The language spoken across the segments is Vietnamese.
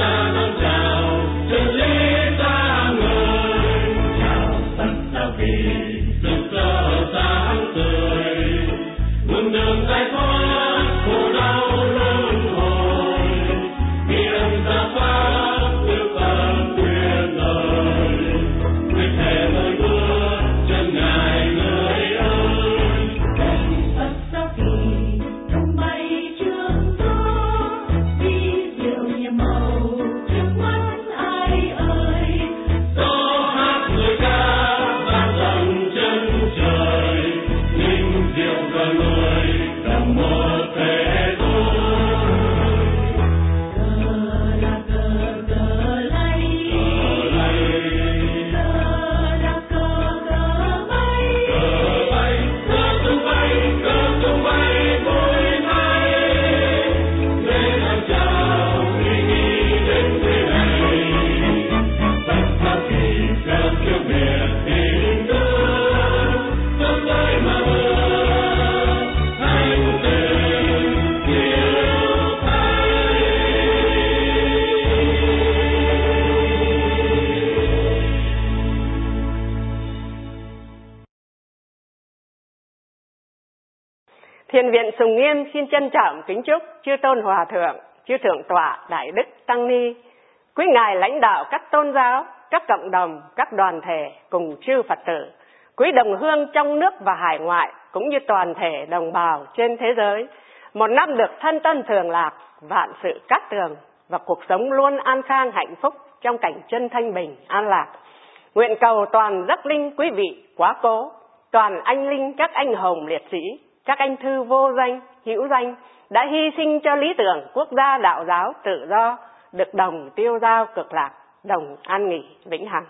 Thiền viện Sùng Nghiêm xin trân trọng kính chúc chư tôn hòa thượng, chư thượng tọa, đại đức tăng ni, quý ngài lãnh đạo các tôn giáo, các cộng đồng, các đoàn thể cùng chư Phật tử, quý đồng hương trong nước và hải ngoại cũng như toàn thể đồng bào trên thế giới, một năm được thân tân thường lạc, vạn sự cát tường và cuộc sống luôn an khang hạnh phúc trong cảnh chân thanh bình an lạc. Nguyện cầu toàn giác linh quý vị quá cố, toàn anh linh các anh hùng liệt sĩ, các anh thư vô danh, hữu danh đã hy sinh cho lý tưởng quốc gia đạo giáo tự do, được đồng tiêu giao cực lạc, đồng an nghỉ vĩnh hằng.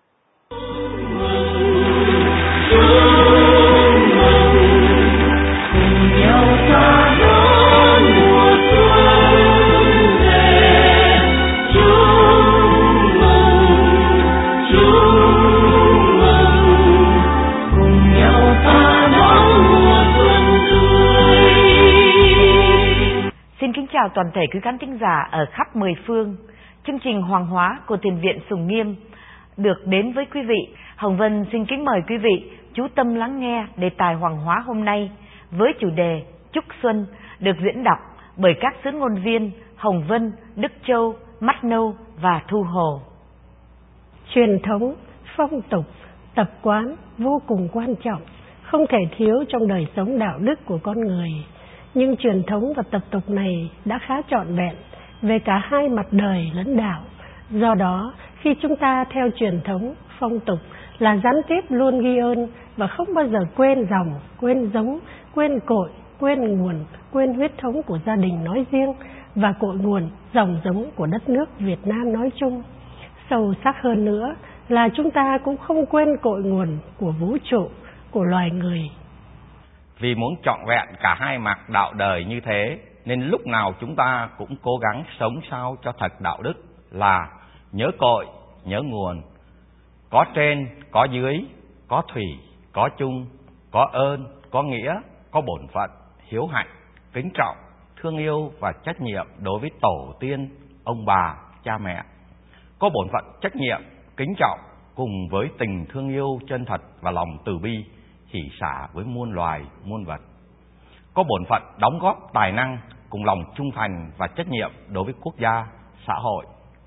Xin kính chào toàn thể quý khán thính giả ở khắp mười phương. Chương trình Hoàng Hóa của Thiền viện Sùng Nghiêm được đến với quý vị. Hồng Vân xin kính mời quý vị chú tâm lắng nghe đề tài Hoàng Hóa hôm nay với chủ đề Chúc Xuân, được diễn đọc bởi các xứ ngôn viên Hồng Vân, Đức Châu, Mắt Nâu và Thu Hồ. Truyền thống, phong tục, tập quán vô cùng quan trọng, không thể thiếu trong đời sống đạo đức của con người. Nhưng truyền thống và tập tục này đã khá trọn vẹn về cả hai mặt đời lẫn đạo. Do đó, khi chúng ta theo truyền thống, phong tục là gián tiếp luôn ghi ơn và không bao giờ quên dòng, quên giống, quên cội, quên nguồn, quên huyết thống của gia đình nói riêng và cội nguồn, dòng giống của đất nước Việt Nam nói chung. Sâu sắc hơn nữa là chúng ta cũng không quên cội nguồn của vũ trụ, của loài người. Vì muốn trọn vẹn cả hai mặt đạo đời như thế, nên lúc nào chúng ta cũng cố gắng sống sao cho thật đạo đức, là nhớ cội, nhớ nguồn, có trên, có dưới, có thủy, có chung, có ơn, có nghĩa, có bổn phận, hiếu hạnh, kính trọng, thương yêu và trách nhiệm đối với tổ tiên, ông bà, cha mẹ. Có bổn phận, trách nhiệm, kính trọng cùng với tình thương yêu chân thật và lòng từ bi, hỷ xả với muôn loài, muôn vật. Có bổn phận đóng góp tài năng cùng lòng trung thành và trách nhiệm đối với quốc gia, xã hội.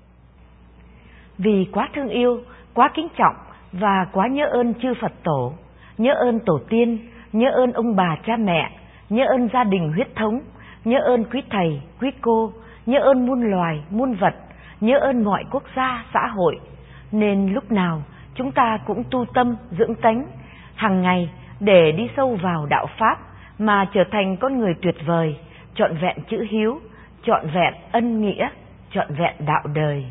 Vì quá thương yêu, quá kính trọng và quá nhớ ơn chư Phật tổ, nhớ ơn tổ tiên, nhớ ơn ông bà cha mẹ, nhớ ơn gia đình huyết thống, nhớ ơn quý thầy, quý cô, nhớ ơn muôn loài, muôn vật, nhớ ơn mọi quốc gia, xã hội, nên lúc nào chúng ta cũng tu tâm, dưỡng tánh, hàng ngày để đi sâu vào đạo Pháp mà trở thành con người tuyệt vời, trọn vẹn chữ hiếu, trọn vẹn ân nghĩa, trọn vẹn đạo đời.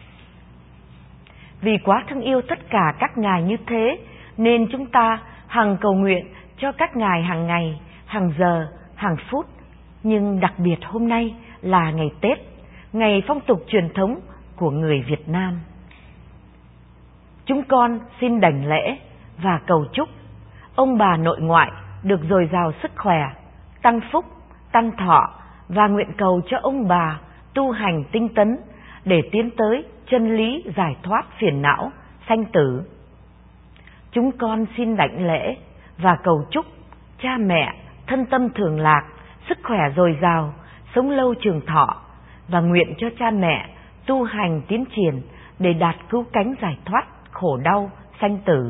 Vì quá thương yêu tất cả các ngài như thế, nên chúng ta hằng cầu nguyện cho các ngài hàng ngày, hàng giờ, hàng phút. Nhưng đặc biệt hôm nay là ngày Tết, ngày phong tục truyền thống của người Việt Nam. Chúng con xin đảnh lễ và cầu chúc ông bà nội ngoại được dồi dào sức khỏe, tăng phúc, tăng thọ, và nguyện cầu cho ông bà tu hành tinh tấn, để tiến tới chân lý giải thoát phiền não, sanh tử. Chúng con xin đảnh lễ và cầu chúc cha mẹ thân tâm thường lạc, sức khỏe dồi dào, sống lâu trường thọ, và nguyện cho cha mẹ tu hành tiến triển để đạt cứu cánh giải thoát khổ đau sanh tử.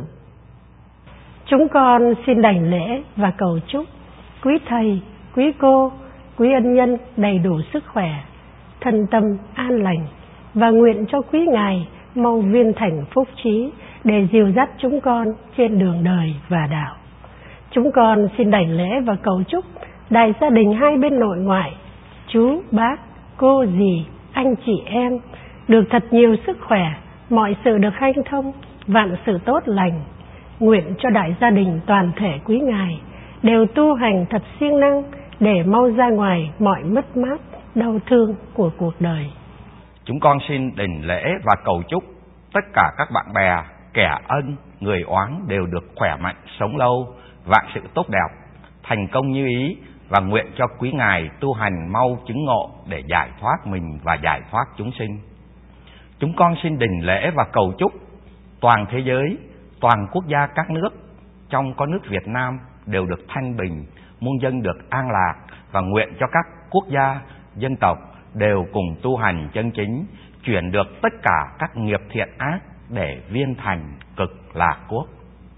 Chúng con xin đảnh lễ và cầu chúc quý thầy, quý cô, quý ân nhân đầy đủ sức khỏe, thân tâm an lành, và nguyện cho quý ngài mau viên thành phúc trí để dìu dắt chúng con trên đường đời và đạo. Chúng con xin đảnh lễ và cầu chúc đại gia đình hai bên nội ngoại, chú, bác, cô, dì, anh chị em được thật nhiều sức khỏe, mọi sự được hanh thông, vạn sự tốt lành. Nguyện cho đại gia đình toàn thể quý ngài đều tu hành thật siêng năng để mau ra ngoài mọi mất mát, đau thương của cuộc đời. Chúng con xin đảnh lễ và cầu chúc tất cả các bạn bè, kẻ ân, người oán đều được khỏe mạnh, sống lâu, vạn sự tốt đẹp, thành công như ý, và nguyện cho quý ngài tu hành mau chứng ngộ để giải thoát mình và giải thoát chúng sinh. Chúng con xin đảnh lễ và cầu chúc toàn thế giới, toàn quốc gia các nước, trong có nước Việt Nam đều được thanh bình, muôn dân được an lạc, và nguyện cho các quốc gia, dân tộc đều cùng tu hành chân chính, chuyển được tất cả các nghiệp thiện ác để viên thành cực lạc quốc.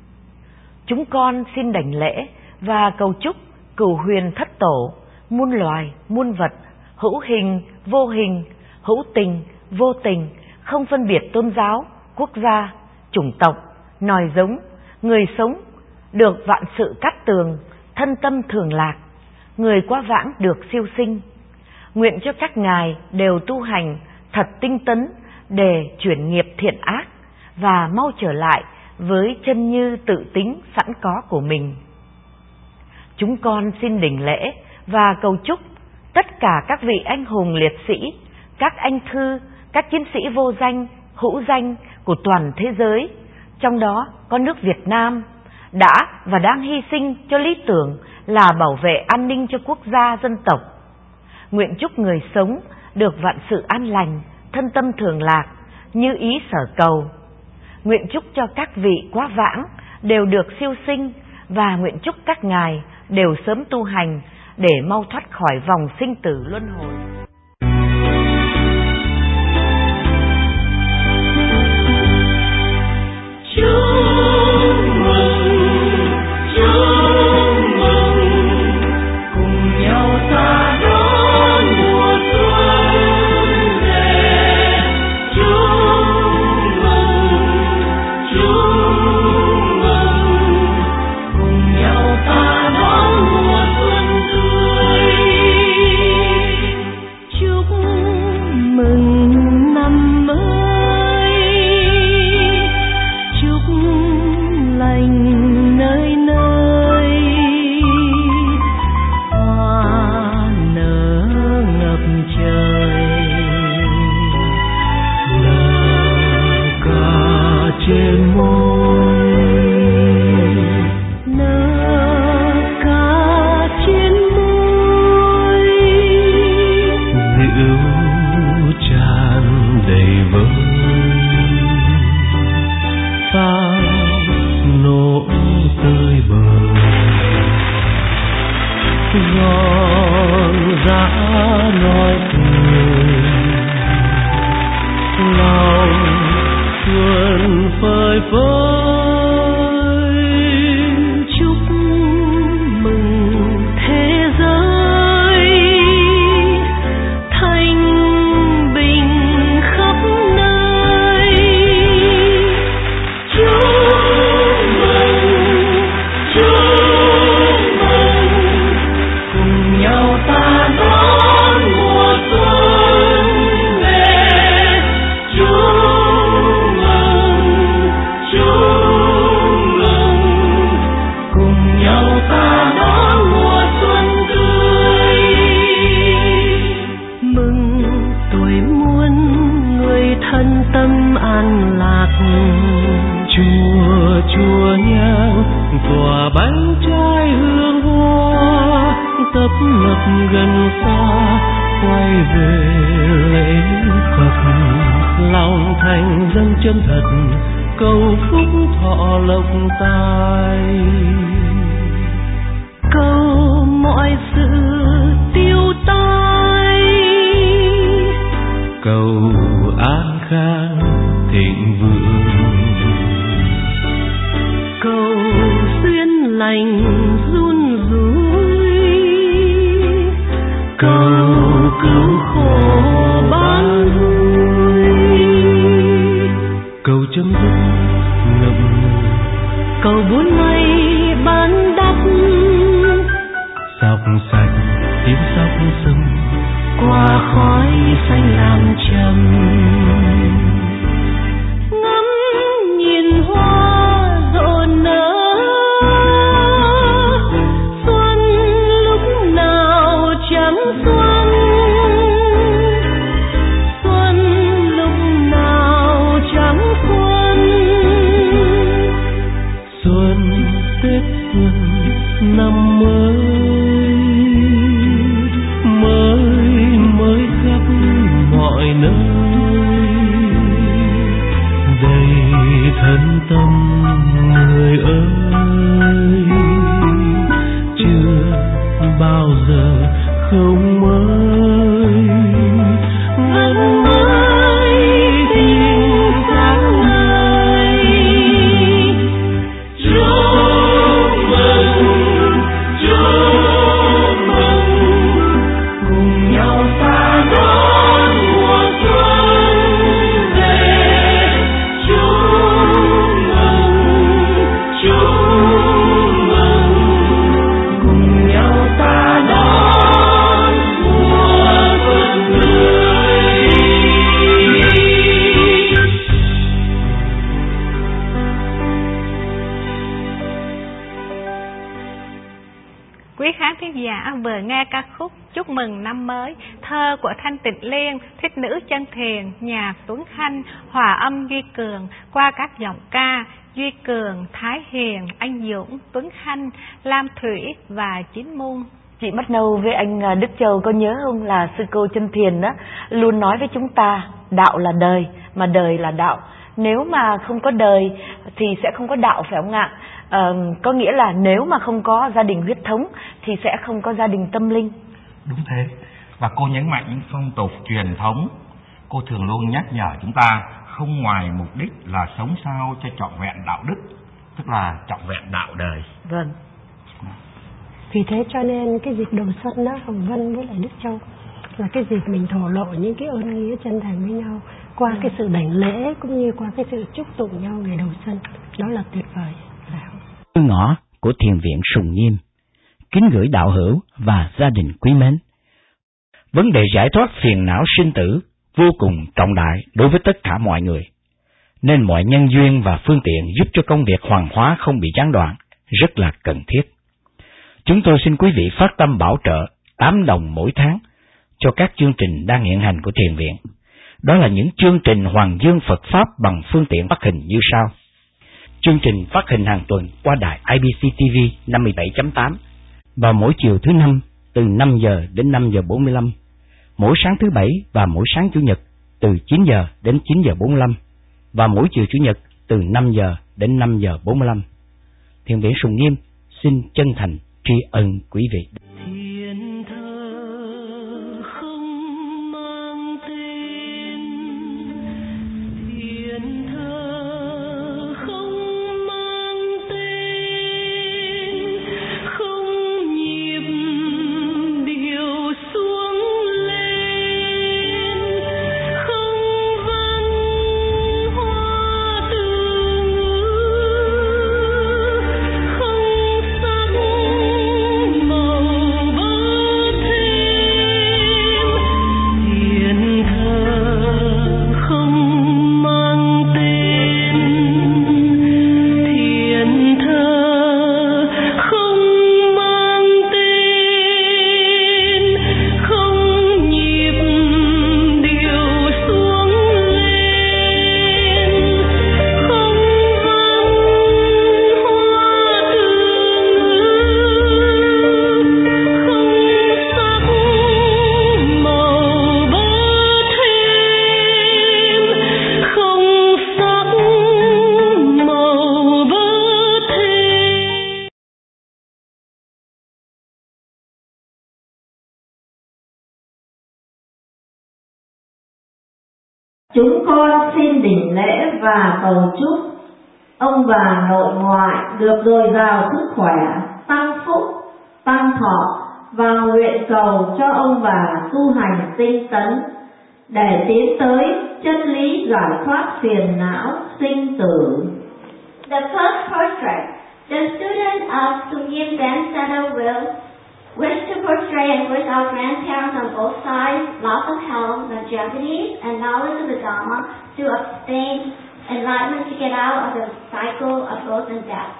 Chúng con xin đảnh lễ và cầu chúc cửu huyền thất tổ, muôn loài, muôn vật, hữu hình, vô hình, hữu tình, vô tình, không phân biệt tôn giáo, quốc gia, chủng tộc, nòi giống, người sống, được vạn sự cát tường, thân tâm thường lạc, người quá vãng được siêu sinh. Nguyện cho các ngài đều tu hành thật tinh tấn để chuyển nghiệp thiện ác và mau trở lại với chân như tự tính sẵn có của mình. Chúng con xin đảnh lễ và cầu chúc tất cả các vị anh hùng liệt sĩ, các anh thư, các chiến sĩ vô danh, hữu danh của toàn thế giới, trong đó có nước Việt Nam, đã và đang hy sinh cho lý tưởng là bảo vệ an ninh cho quốc gia dân tộc. Nguyện chúc người sống được vạn sự an lành, thân tâm thường lạc, như ý sở cầu. Nguyện chúc cho các vị quá vãng đều được siêu sinh, và nguyện chúc các ngài đều sớm tu hành để mau thoát khỏi vòng sinh tử luân hồi. tấp nập gần xa quay về lễ Phật. thành dâng chân thật, cầu phúc thọ lộc tài, cầu mọi sự tiêu tai, cầu an khang thịnh vượng, cầu duyên lành run rủi, cầu cứu khổ ban vui, cầu chấm dứt ngập ngừng, cầu buôn mây ban đắp, dọc sạch tiếng sóc sông, qua khói xanh lam trầm, ngắm nhìn hoa rộ nở, xuân lúc nào chẳng xuân, xuân lúc nào chẳng xuân, xuân Tết xuân năm mới, mới mới khắp mọi nơi, đầy thân tâm người ơi, chưa bao giờ không mới, vẫn mới tìm dáng người. chúc mừng Cùng nhau ta đón mùa xuân về, chúc mừng, cùng nhau ta đón mùa xuân tươi. Quý khán thính giả vừa nghe ca khúc Chúc mừng năm mới, thơ của Thanh Tịnh Liên, thích nữ chân thiền, nhạc Tuấn Khanh, hòa âm Duy Cường qua các giọng ca Duy Cường, Thái Hiền, Anh Dũng, Tuấn Khanh, Lam Thủy và Chín Muôn. Chị Mắt Nâu với anh Đức Châu có nhớ không, là sư cô chân thiền đó luôn nói với chúng ta đạo là đời, mà đời là đạo. Nếu mà không có đời thì sẽ không có đạo, phải không ạ? Có nghĩa là nếu mà không có gia đình huyết thống thì sẽ không có gia đình tâm linh. Đúng thế. Và cô nhấn mạnh những phong tục truyền thống. Cô thường luôn nhắc nhở chúng ta không ngoài mục đích là sống sao cho trọn vẹn đạo đức, tức là trọn vẹn đạo đời. Vâng. Vì thế cho nên cái dịp đầu xuân đó, Hồng Vân với lại Đức Châu là cái dịp mình thổ lộ những cái ơn nghĩa chân thành với nhau qua cái sự đảnh lễ cũng như qua cái sự chúc tụng nhau ngày đầu xuân. Đó là tuyệt vời. Thư ngõ của Thiền viện Sùng Nghiêm, kính gửi đạo hữu và gia đình quý mến. Vấn đề giải thoát phiền não sinh tử vô cùng trọng đại đối với tất cả mọi người, nên mọi nhân duyên và phương tiện giúp cho công việc hoàn hóa không bị gián đoạn rất là cần thiết. Chúng tôi xin quý vị phát tâm bảo trợ 8 đồng mỗi tháng cho các chương trình đang hiện hành của Thiền viện. Đó là những chương trình Hoàng Dương Phật Pháp bằng phương tiện phát hình như sau. Chương trình phát hình hàng tuần qua đài IBC TV 57.8 vào mỗi chiều thứ Năm từ 5 giờ đến 5 giờ 45, mỗi sáng thứ Bảy và mỗi sáng Chủ nhật từ 9 giờ đến 9 giờ 45 và mỗi chiều Chủ nhật từ 5 giờ đến 5 giờ 45. Thiền viện Sùng Nghiêm xin chân thành tri ân quý vị. Thiên thơ không mang tên, thiên thơ không mang tên, không nhịp điệu xuống lên, không văn hoa từ ngữ, không sắc màu Chúng con xin đỉnh lễ và cầu chúc ông bà nội ngoại được dồi dào sức khỏe, tăng phúc, tăng thọ, và nguyện cầu cho ông bà tu hành tinh tấn để tiến tới chân lý giải thoát phiền não sinh tử. The first portrait, the student of Sungyeon Zen Center will wish to portray and wish our grandparents on both sides lots of health, longevity, and knowledge of the Dharma to obtain enlightenment to get out of the cycle of birth and death.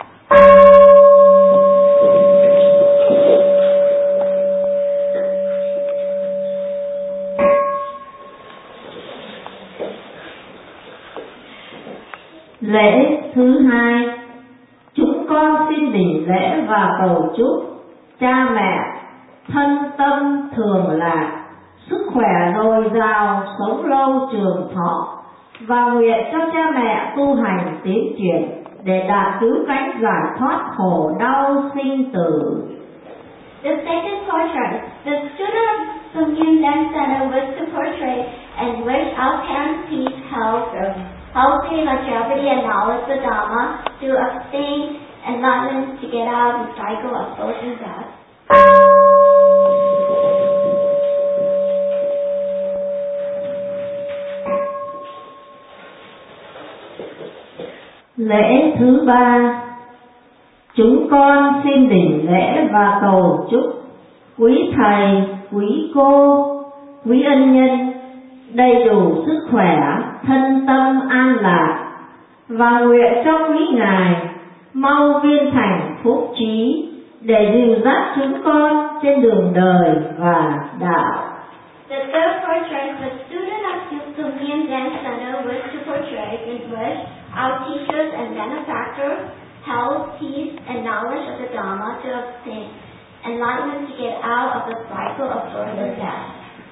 Lễ thứ hai, chúng con xin đỉnh lễ và cầu chúc cha mẹ thân tâm thường lạc, sức khỏe dồi dào, sống lâu trường thọ, và nguyện cho cha mẹ tu hành tiến triển để đạt cứu cánh giải thoát khổ đau sinh tử. The second portrait, the student of Sungyeon Zen Center wishes to portray and wish our parents peace, health, healthy, longevity, and knowledge of the Dharma to obtain enlightenment to get out of the cycle of birth and death. Lễ thứ ba, chúng con xin đỉnh lễ và cầu chúc quý thầy, quý cô, quý ân nhân đầy đủ sức khỏe, thân tâm an lạc, và nguyện cho quý ngài mau viên thành phúc trí để dìu dắt chúng con trên đường đời và đạo. The third portrait, the student of Sungyeon Zen Center wishes to portray and wish our teachers and benefactors health, peace, and knowledge of the Dharma to obtain enlightenment to get out of the cycle of birth and death.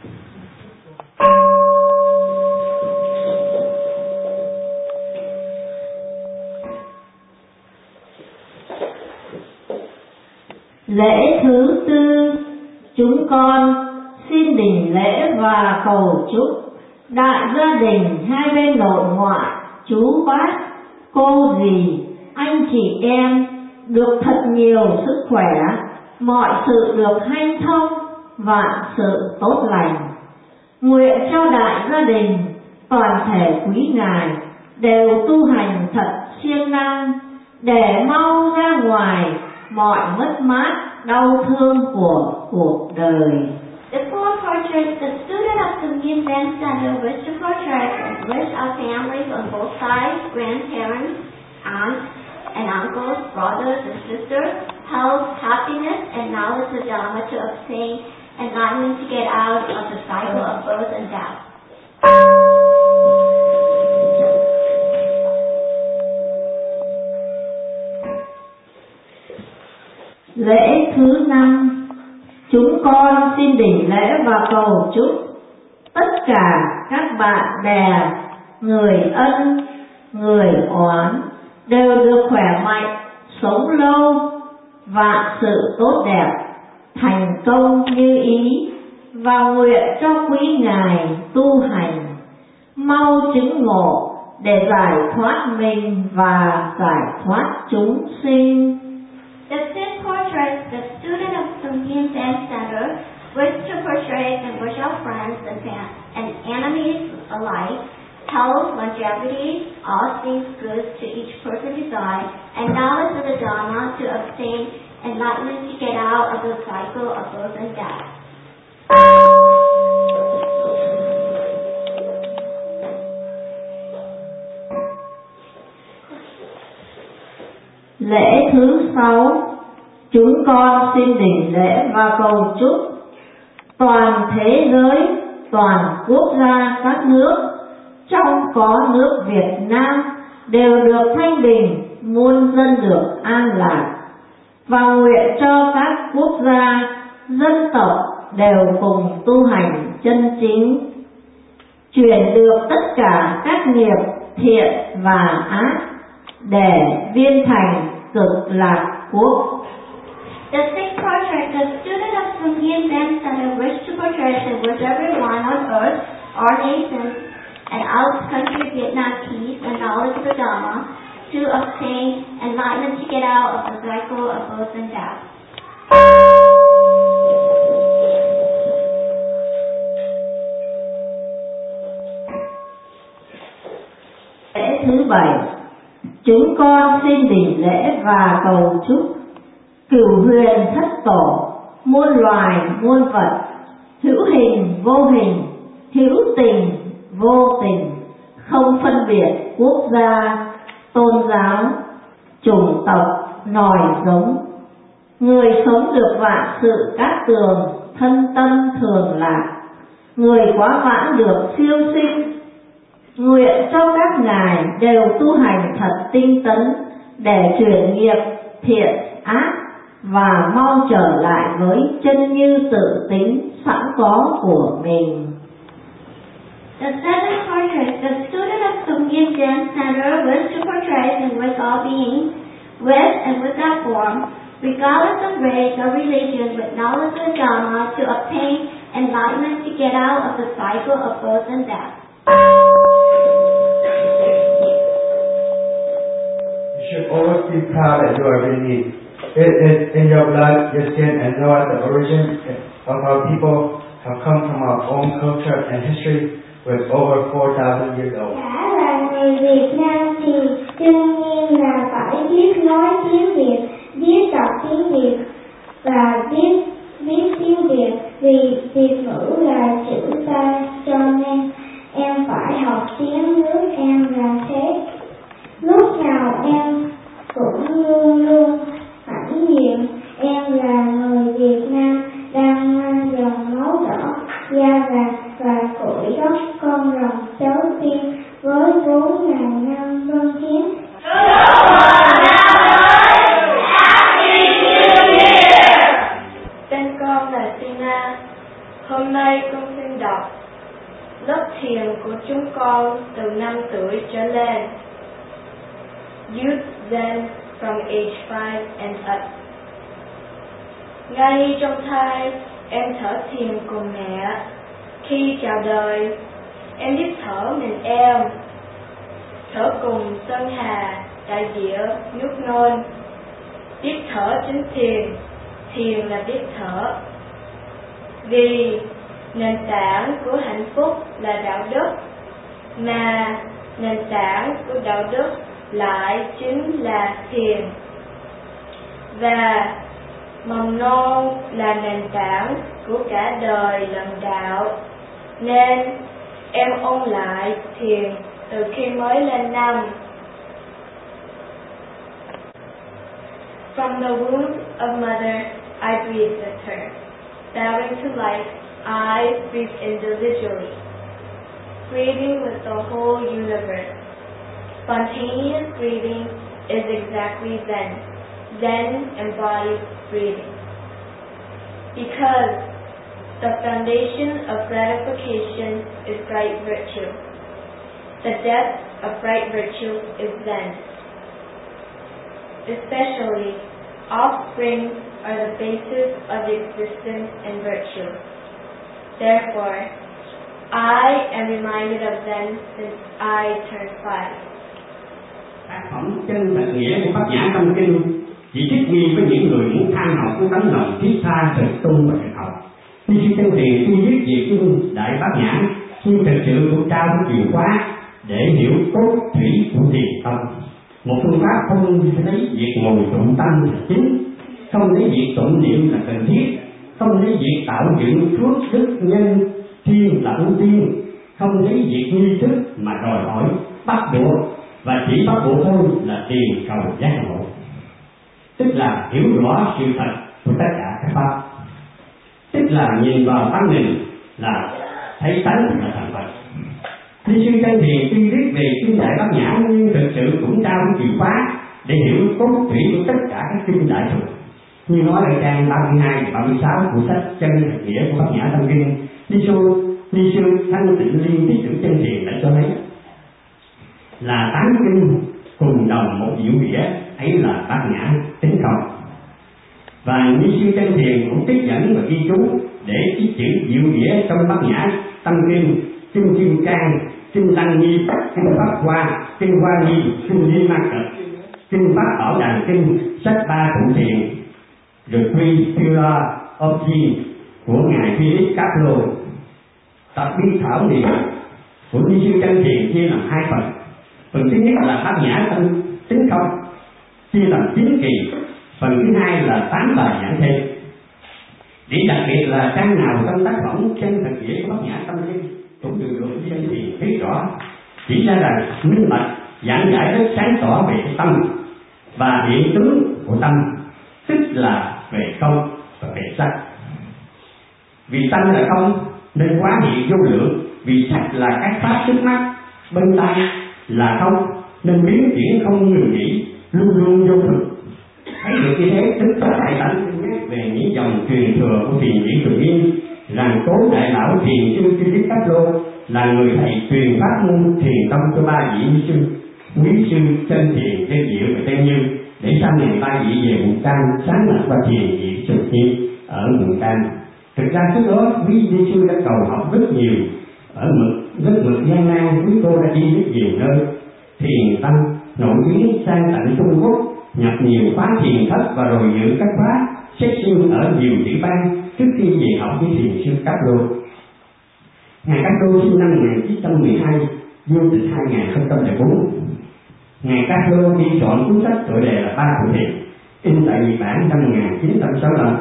Lễ thứ tư, chúng con xin đỉnh lễ và cầu chúc đại gia đình hai bên nội ngoại, chú bác, cô dì, anh chị em được thật nhiều sức khỏe, mọi sự được hanh thông, vạn sự tốt lành. Nguyện cho đại gia đình, toàn thể quý ngài đều tu hành thật siêng năng để mau ra ngoài mọi mất mát, đau thương của cuộc đời. The fourth portrait, the student of Sungyeon Zen Center wishes to portray and wish our families on both sides, grandparents, aunts and uncles, brothers and sisters, health, happiness, and knowledge of Dharma to obtain enlightenment to get out of the cycle of birth and death. Lễ thứ năm, chúng con xin đỉnh lễ và cầu chúc tất cả các bạn bè, người ân, người oán đều được khỏe mạnh, sống lâu, vạn sự tốt đẹp, thành công như ý, và nguyện cho quý ngài tu hành mau chứng ngộ để giải thoát mình và giải thoát chúng sinh. The fifth portrait, the student of Sungyeon Zen Center wishes to portray and wish our friends and enemies alike health, longevity, all things good to each person beside, and knowledge of the Dharma to obtain enlightenment to get out of the cycle of birth and death. Lễ thứ sáu, chúng con xin đỉnh lễ và cầu chúc toàn thế giới, toàn quốc gia các nước, trong có nước Việt Nam đều được thanh bình, muôn dân được an lạc, và nguyện cho các quốc gia, dân tộc đều cùng tu hành chân chính, chuyển được tất cả các nghiệp thiện và ác để viên thành cực lạc quốc. The sixth portrait, the student of Sungyeon Zen Center wishes to portray and wish everyone on earth, our nations, and our Vietnam peace and knowledge of the Dharma to obtain enlightenment to get out of the cycle of birth and death. Lễ thứ 7, chúng con xin đảnh lễ và cầu chúc cửu huyền thất tổ, muôn loài muôn vật, hữu hình vô hình, hữu tình vô tình, không phân biệt quốc gia, tôn giáo, chủng tộc, nòi giống. Người sống được vạn sự cát tường, thân tâm thường lạc. Người quá vãng được siêu sinh. Nguyện cho các ngài đều tu hành thật tinh tấn để chuyển nghiệp thiện ác và mau trở lại với chân như tự tính sẵn có của mình. The seven portraits the student of Sungin Zen Center wish to portray and with all beings, with and without form, regardless of race or religion, with knowledge of the Dharma to obtain enlightenment to get out of the cycle of birth and death. You should always be proud that you are Vietnamese. It is in your blood, your skin, and know at the origin of our people have come from our own culture and history with over 4,000 years old. Đã là người Việt Nam thì đương nhiên là phải biết nói tiếng Việt, biết đọc tiếng Việt và biết tiếng Việt, vì Việt ngữ là chữ ta, cho nên em phải học tiếng nước em là thế. Lúc nào em cũng luôn luôn hãnh diện em là người Việt Nam đang mang dòng máu đỏ, da vàng và cội gốc con rồng cháu tiên với 4.000 năm vân hiến. Tên con là Tina. Hôm nay con xin đọc lớp thiền của chúng con từ 5 tuổi trở lên. Youth Zen from age 5 and up. Ngay trong thai, em thở thiền cùng mẹ. Khi chào đời, em biết thở mình em. Thở cùng sơn hà, đại địa, nước nôn. Biết thở chính thiền, thiền là biết thở. Vì nền tảng của hạnh phúc là đạo đức, mà nền tảng của đạo đức lại chính là thiền. Và mầm non là nền tảng của cả đời lần đạo, nên em ôn lại thiền từ khi mới lên năm. From the womb of mother, I breathe with her. Bowing to life, I breathe individually, breathing with the whole universe. Spontaneous breathing is exactly Zen, Zen embodied breathing. Because the foundation of gratification is bright virtue. The depth of bright virtue is Zen. Especially, offspring are the basis of existence and virtue. Therefore, I am reminded of Zen since I turned 5. Tác phẩm chân thật nghĩa của Bát Nhã Tâm Kinh chỉ thích nghi với những người muốn tham học với tấm lòng thiết tha thực tu và thực học. Như sư Chân Thiền tuy viết về kinh Đại Bát Nhã, nhưng thực sự cũng trao một chìa khóa để hiểu cốt thủy của thiền tâm. Một phương pháp không lấy việc ngồi tụng tâm là chính, không lấy việc tụng niệm là cần thiết, không lấy việc tạo dựng phước đức nhân thiên là ưu tiên, không lấy việc nghi thức mà đòi hỏi bắt buộc, và chỉ bắt buộc thôi là tìm cầu giác ngộ. Tức là hiểu rõ sự thật của tất cả các pháp, tức là nhìn vào tâm mình là thấy tánh là thành Phật. Như sư Chân Thiền tuy viết về kinh Đại Bát Nhã, nhưng thực sự cũng trao chìa khóa để hiểu cốt thủy của tất cả các kinh đại thừa. Như nói ở trang 32 và 36 của sách Chân Thật Nghĩa của Bát Nhã Tâm Kinh, Ni sư Thanh Tịnh Liên Thiết Tử Chân Thiền đã cho thấy là 8 kinh cùng đồng một diệu nghĩa, ấy là Bát Nhã tính không. Và Ni sư Chân Thiền cũng trích dẫn và ghi chú để cái chữ diệu nghĩa trong Bát Nhã Tâm Kinh, Kinh Kim Cang kinh Tăng Nghi, kinh Pháp Hoa, kinh Hoa Nghi, kinh Liên Ma Cật, kinh Pháp Bảo Đàn Kinh, sách Ba Cụ Thiện, The Three Pillars of Yin của ngài Philip Kapleau. Tập bi thảo niệm của Ni sư Chân Thiền chia làm hai phần. Phần thứ nhất là bát nhã tâm tính không, chia làm 9 kỳ. Phần thứ hai là 8 bài giảng thêm. Điểm đặc biệt là trang nào trong tác phẩm Chân Thực Nghĩa của bát nhã tâm kinh cũng được luận Chân Thiền thấy rõ, chỉ ra rằng minh bạch, giảng giải rất sáng tỏ về tâm và hiện tướng của tâm, tức là về không và về sắc. Vì tâm là không nên quá hiện vô lượng, vì sắc là các pháp trước mắt, bên tai là không nên biến chuyển không ngừng nghỉ, luôn luôn vô thực. Thấy được như thế, Đức Phật Đại Tánh nhắc về những dòng truyền thừa của Thiền viện Trường Yên, rằng cố đại lão Thiền sư Philip Kapleau là người thầy truyền pháp môn thiền tông cho 3 vị ni sư, quý sư Chân Thiền, Thế Diệu và Tây Như, để sau này 3 vị về Bhutan Cam sáng lập và Thiền viện Trường Yên ở Bhutan Cam. Thực ra trước đó quý ni sư đã cầu học rất nhiều ở rất mực gian nan, quý cô đã đi rất nhiều nơi thiền tâm nổi tiếng sang tận Trung Quốc, nhập nhiều khóa thiền thất và rồi dự các khóa xét sinh ở nhiều tiểu bang trước khi về học với thiền sư Kapleau. Ngài Kapleau sinh năm 1912, dương lịch 2004. Ngài Kapleau biên soạn cuốn sách tựa đề là Ba Cụ Thiện, in tại Nhật Bản năm 1965.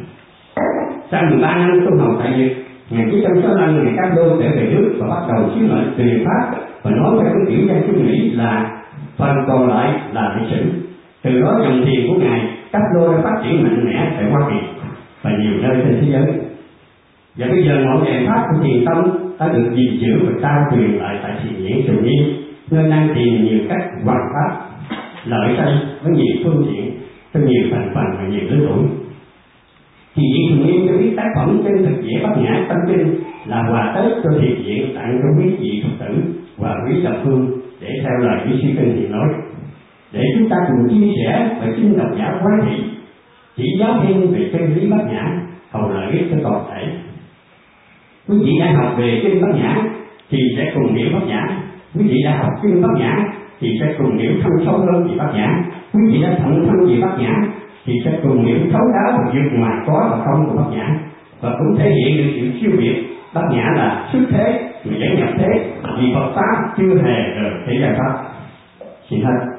Sau 13 năm tu học tại Nhật, 1965 Ngài Kapleau trở về nước và bắt đầu sứ mệnh truyền pháp và nói theo cái kiểu gia chung lý là phần còn lại là lịch sử. Từ đó dòng thiền của Ngài Kapleau đã phát triển mạnh mẽ tại Hoa Kỳ và nhiều nơi trên thế giới. Và bây giờ mọi giải pháp của thiền tông đã được gìn giữ và trao truyền lại tại Thiền viện Trường Yên, nơi đang tìm nhiều cách hoàn pháp lợi thay với nhiều phương tiện cho nhiều thành phần và nhiều lứa tuổi. Thiền viện Trường Yên cho biết tác phẩm Chân Thực Nghĩa Bát Nhã Tâm Kinh là quà Tết cho thiền viện tặng cho quý vị Phật tử và quý thập phương, để theo lời quý sư Chân Thiền nói, để chúng ta cùng chia sẻ và xin độc giả quan thị chỉ giáo thêm về chân lý Bát Nhã, hầu lợi ích cho toàn thể. Quý vị đã học về kinh Bát Nhã thì sẽ cùng hiểu Bát Nhã. Quý vị đã học kinh Bát Nhã thì sẽ cùng hiểu thâm sâu hơn về Bát Nhã. Quý vị đã thận thân về Bát Nhã thì sẽ cùng hiểu thấu đáo và vượt ngoài có và không của Bát Nhã, và cũng thể hiện được sự siêu việt. Bát Nhã là xuất thế mà vẫn nhập thế, vì Phật pháp chưa hề rời thế gian pháp. Xin hết.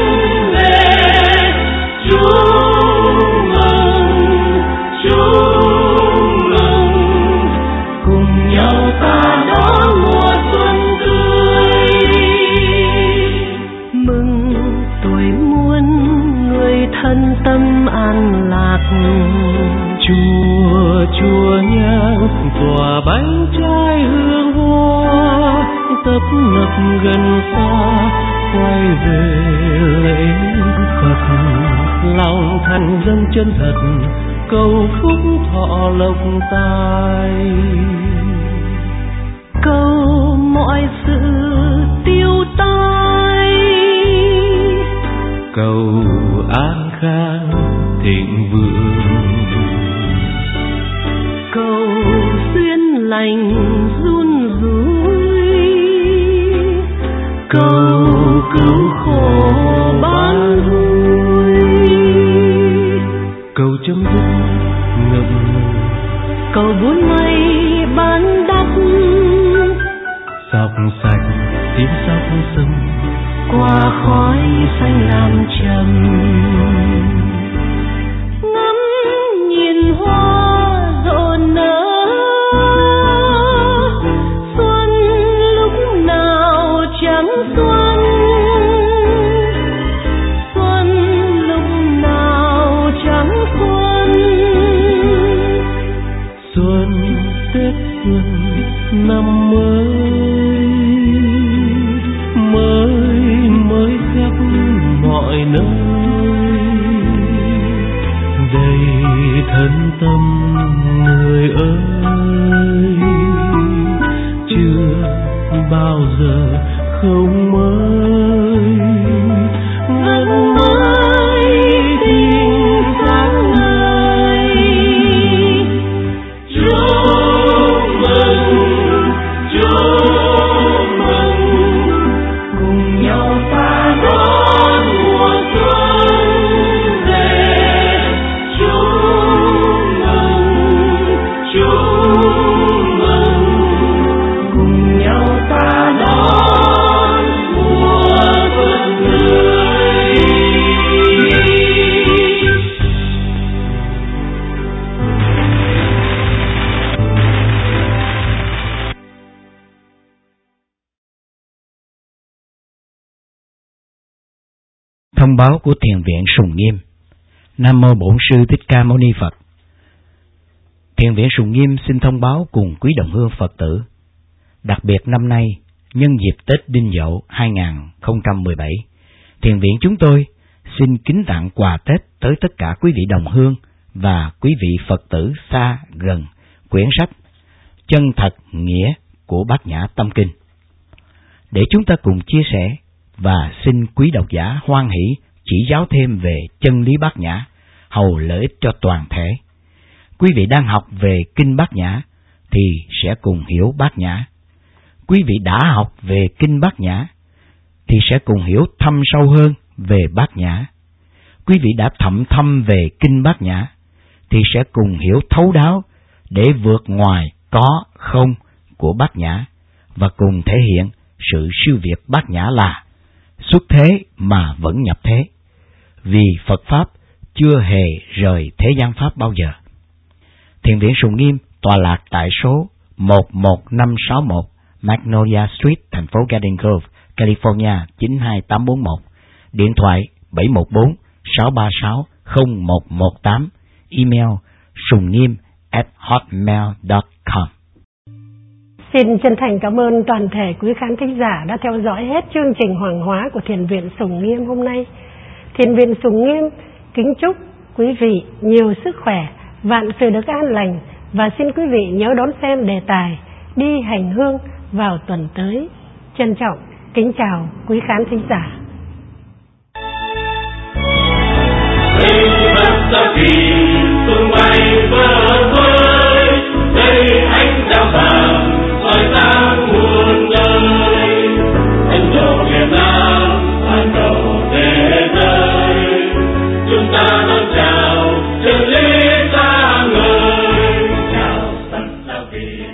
Chúc tâm an lạc. Chùa nhang tỏa bánh trái hương hoa, tấp nập gần xa quay về lễ Phật. Lòng thành dâng chân thật cầu phúc thọ lộc tài, cầu mọi sự tiêu tai, cầu an khang thịnh vượng, cầu duyên lành run rủi, cầu cứu khổ ban vui, cầu chấm dứt ngập ngừng, cầu bốn mây ban đắp, dọc sạch tiếng sóc sông qua khói xanh lam trầm, ngắm nhìn hoa rộn nở, xuân lúc nào chẳng xuân, xuân lúc nào chẳng xuân, xuân Tết xuân năm mới khắp mọi nơi, đầy thân tâm người ơi, chưa bao giờ không mới, ngân mới tình sáng ngời. Chúc mừng cùng nhau ta đón mùa xuân về. Chúc mừng cùng nhau ta đón mùa xuân tươi. Thông báo của Thiền viện Sùng Nghiêm. Nam mô Bổn Sư Thích Ca Mâu Ni Phật. Thiền viện Sùng Nghiêm xin thông báo cùng quý đồng hương Phật tử. Đặc biệt năm nay, nhân dịp Tết Đinh Dậu 2017, Thiền viện chúng tôi xin kính tặng quà Tết tới tất cả quý vị đồng hương và quý vị Phật tử xa gần quyển sách Chân Thật Nghĩa của Bát Nhã Tâm Kinh, để chúng ta cùng chia sẻ và xin quý độc giả hoan hỷ chỉ giáo thêm về chân lý Bát Nhã, hầu lợi ích cho toàn thể. Quý vị đang học về Kinh Bát Nhã thì sẽ cùng hiểu Bát Nhã. Quý vị đã học về Kinh Bát Nhã thì sẽ cùng hiểu thâm sâu hơn về Bát Nhã. Quý vị đã thâm về Kinh Bát Nhã thì sẽ cùng hiểu thấu đáo để vượt ngoài có không của Bát Nhã và cùng thể hiện sự siêu việt Bát Nhã là xuất thế mà vẫn nhập thế, vì Phật Pháp chưa hề rời thế gian Pháp bao giờ. Thiền viện Sùng Nghiêm tọa lạc tại số 11561 Magnolia Street, thành phố Garden Grove, California 92841, điện thoại 714-636-0118, email sungniem@hotmail.com. Xin chân thành cảm ơn toàn thể quý khán thính giả đã theo dõi hết chương trình Hoàng hóa của Thiền viện Sùng Nghiêm hôm nay. Thiền viện Sùng Nghiêm kính chúc quý vị nhiều sức khỏe, vạn sự được an lành, và xin quý vị nhớ đón xem đề tài Đi hành hương vào tuần tới. Trân trọng kính chào quý khán thính giả. Tung bay bờ vơi, đây ánh sao vàng soi sáng muôn nơi. Anh cầu Việt Nam, anh cầu thế giới, chúng ta đón chào chân lý sáng ngời, chào tất cả vì